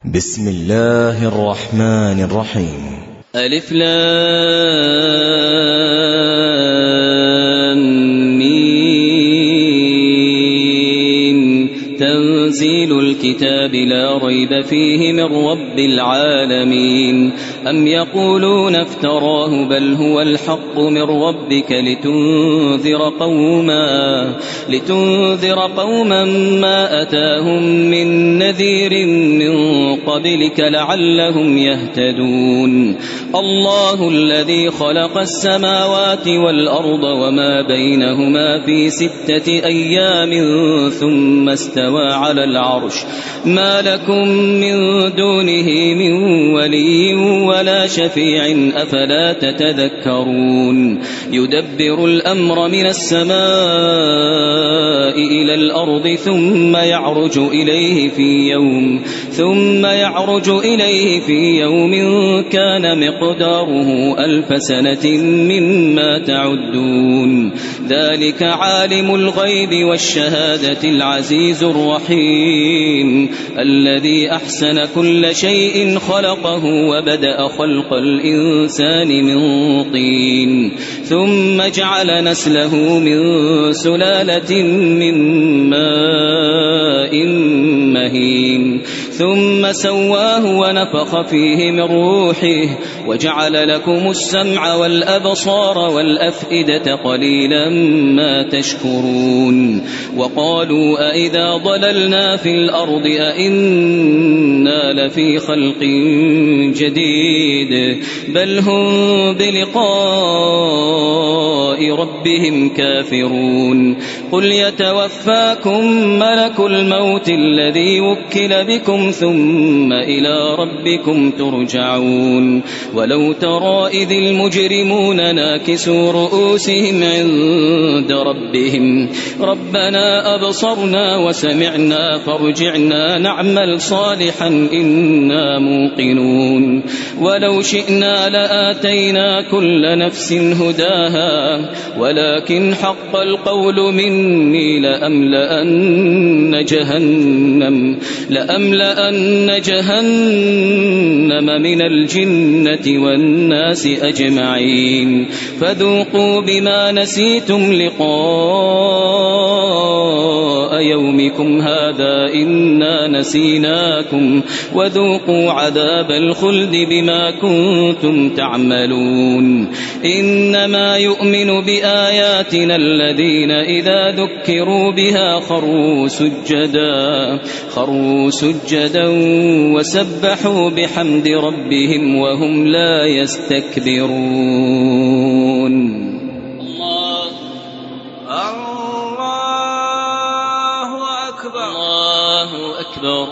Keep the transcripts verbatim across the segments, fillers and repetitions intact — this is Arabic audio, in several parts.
بسم الله الرحمن الرحيم. ألف لام ميم. تنزيل الكتاب لا ريب فيه من رب العالمين. أم يقولون افتراه بل هو الحق من ربك لتنذر قوما لتنذر قوما ما أتاهم من نذير من قبلك لعلهم يهتدون. الله الذي خلق السماوات والأرض وما بينهما في ستة أيام ثم استوى على العرش ما لكم من دونه من ولي ولا شفيع أفلا تتذكرون. يدبر الأمر من السماء إلى الأرض ثم يعرج إليه في يوم ثم يعرج إليه في يوم كان مقداره ألف سنة مما تعدون. ذلك عالم الغيب والشهادة العزيز الرحيم الذي أحسن كل شيء خلقه وبدأ خلق الإنسان من طين ثم جعل نسله من سلالة من ماء مهين ثم سواه ونفخ فيه من روحه وجعل لكم السمع والأبصار والأفئدة قليلا ما تشكرون. وقالوا أئذا ضللنا في الأرض أئنا لفي خلق جديد بل هم بلقاء ربهم كافرون. قل يتوفاكم ملك الموت الذي وكل بكم ثم إلى ربكم ترجعون. ولو ترى إذ المجرمون ناكسوا رؤوسهم عند ربهم ربنا أبصرنا وسمعنا فارجعنا نعمل صالحا إنا موقنون. ولو شئنا لآتينا كل نفس هداها ولكن حق القول مني لأملأن جهنم لأملأن جهنم من الجنة والناس أجمعين. فذوقوا بما نسيتم لقاء يومكم هذا إنا نسيناكم وذوقوا عذاب الخلد بما كنتم تعملون. إنما يؤمن بآياتنا الذين إذا ذكروا بها خروا سجدا خروا سجدا وسبحوا بحمد ربهم وهم لا يستكبرون. الله الله أكبر الله أكبر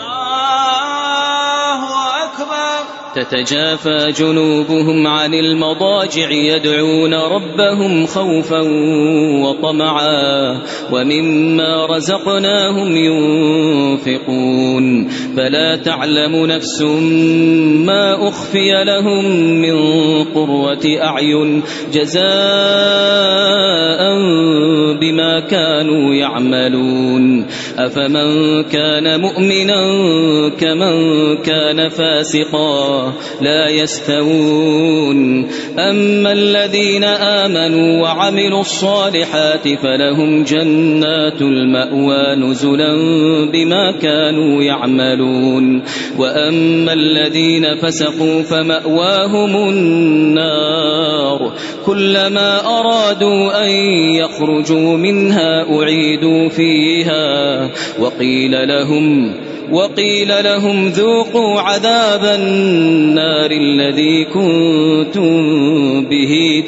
الله أكبر. تتجافى جنوبهم عن المضاجع يدعون ربهم خوفا وطمعا ومما رزقناهم ينفقون. فلا تعلم نفس ما أخفي لهم من قرة أعين جزاء بما كانوا يعملون. أفمن كان مؤمنا كمن كان فاسقا لا يستوون. أما الذين آمنوا وعملوا الصالحات فلهم جنات المأوى نزلا بما كانوا يعملون. وأما الذين فسقوا فمأواهم النار كلما أرادوا أن يخرجوا منها أعيدوا فيها وقيل لهم وقيل لهم ذوقوا عذاب النار الذي كنتم به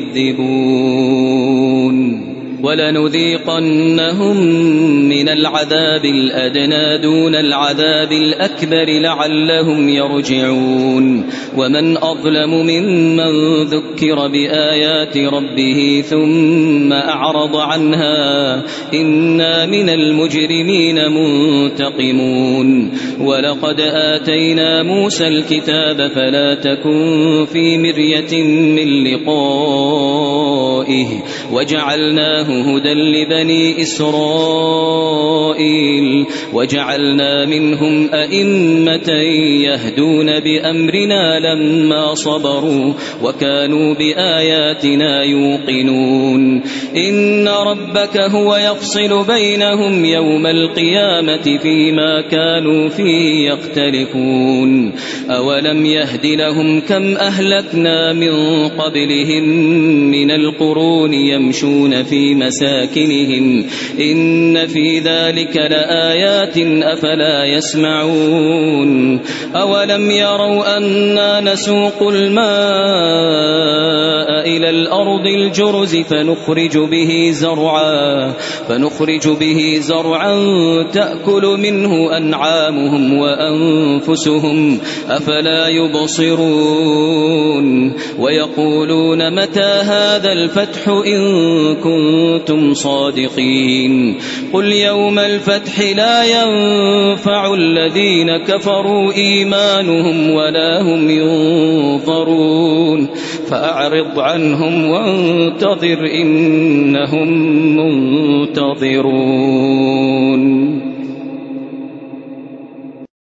تكذبون. ولنذيقنهم من العذاب الأدنى دون العذاب الأكبر لعلهم يرجعون. ومن أظلم ممن ذكر بآيات ربه ثم أعرض عنها إنا من المجرمين منتقمون. ولقد آتينا موسى الكتاب فلا تكن في مرية من لقائه وجعلناه هدى لبني إسرائيل وجعلنا منهم أئمة يهدون بأمرنا لما صبروا وكانوا بآياتنا يوقنون إن ربك هو يفصل بينهم يوم القيامة فيما كانوا فيه يختلفون أولم يهد لهم كم أهلكنا من قبلهم من القرون يمشون في مساكنهم إن في ذلك لآيات أفلا يسمعون أولم يروا أنا نسوق الماء إلى الأرض الجرز فنخرج به زرعا فنخرج به زرعا تأكل منه أنعامهم وأنفسهم أفلا يبصرون ويقولون متى هذا الفتح إن كنتم صادقين قل يوم الفتح لا ينفع الذين كفروا إيمانهم ولا هم ينظرون فأعرض عنهم وانتظر إنهم منتظرون.